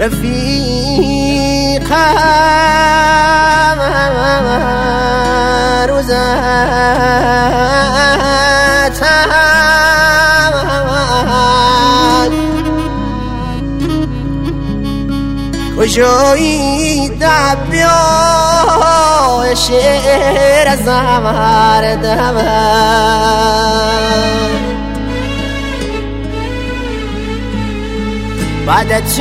رفیقم روزتم کجایی دبیا شعر از آوردم بعدت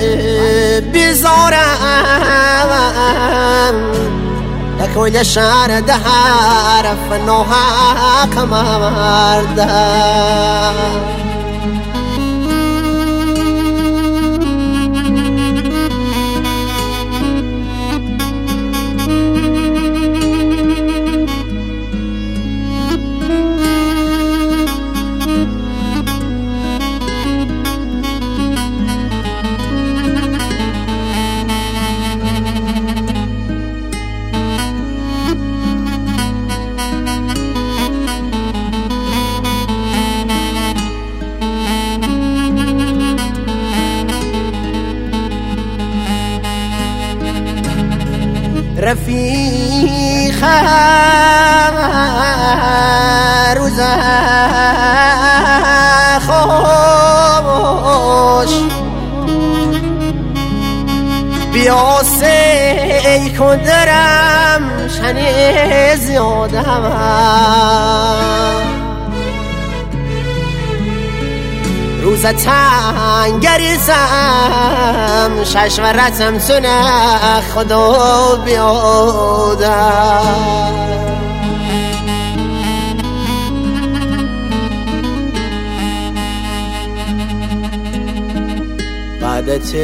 بزارم لكل شعر دهر فنوها كما مردم رفیقم روزه خوش بیا سی کن درم شنی زیاده هم روز تنگریزم ششورتم تونه خدا بیادم بعدت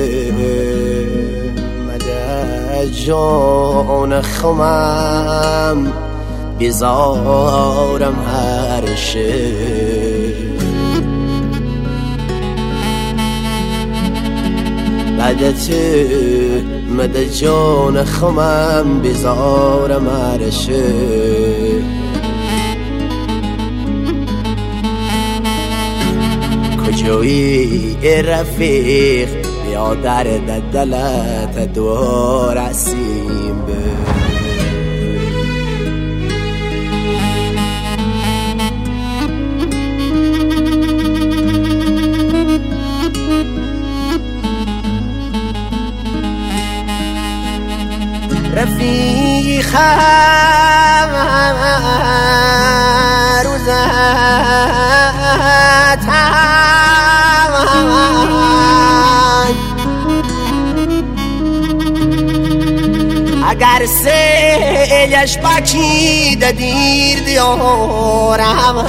مده جان خمم بیزارم هر شب بعدت مده جان خمم بیزارم هرشه کجایی رفیق بیا در دلت دو رسیم رفیقم روزتم اگر سیلش بکید دیر دیارم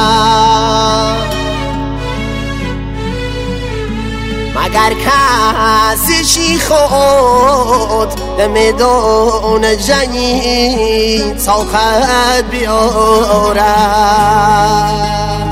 مگر کسی چی خود به میدان جنگی طاقت بیارم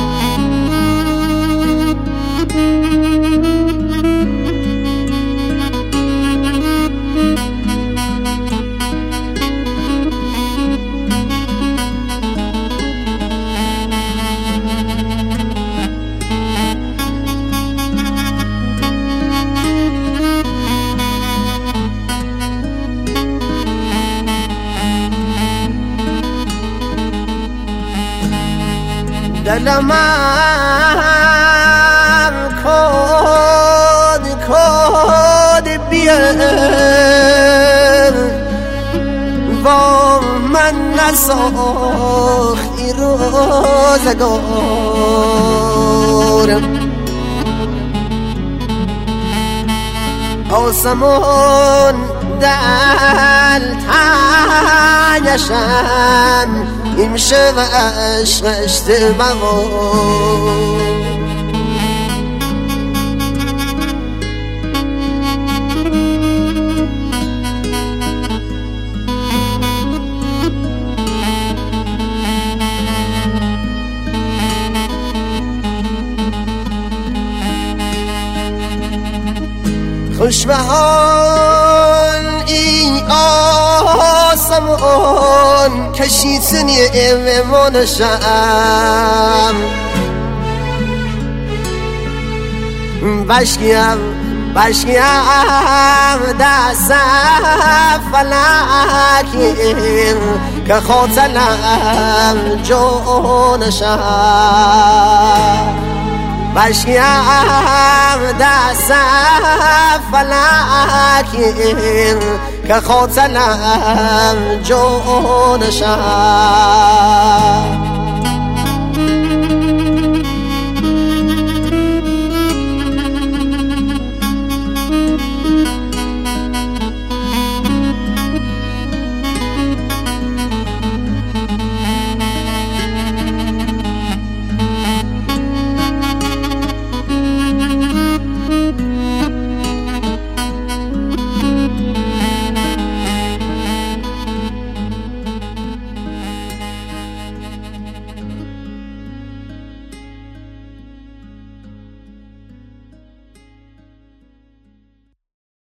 دلم کد بیار با من نساختی روزگارم آسمون دل تنگشم این شب عشق اشتباه خوش به حال این آسمان کشیدنی ایوانشم بشکیم بشیم دست فلکیم که خاطلم جونشم بشیم دست فلکیم که خاطلم جونشم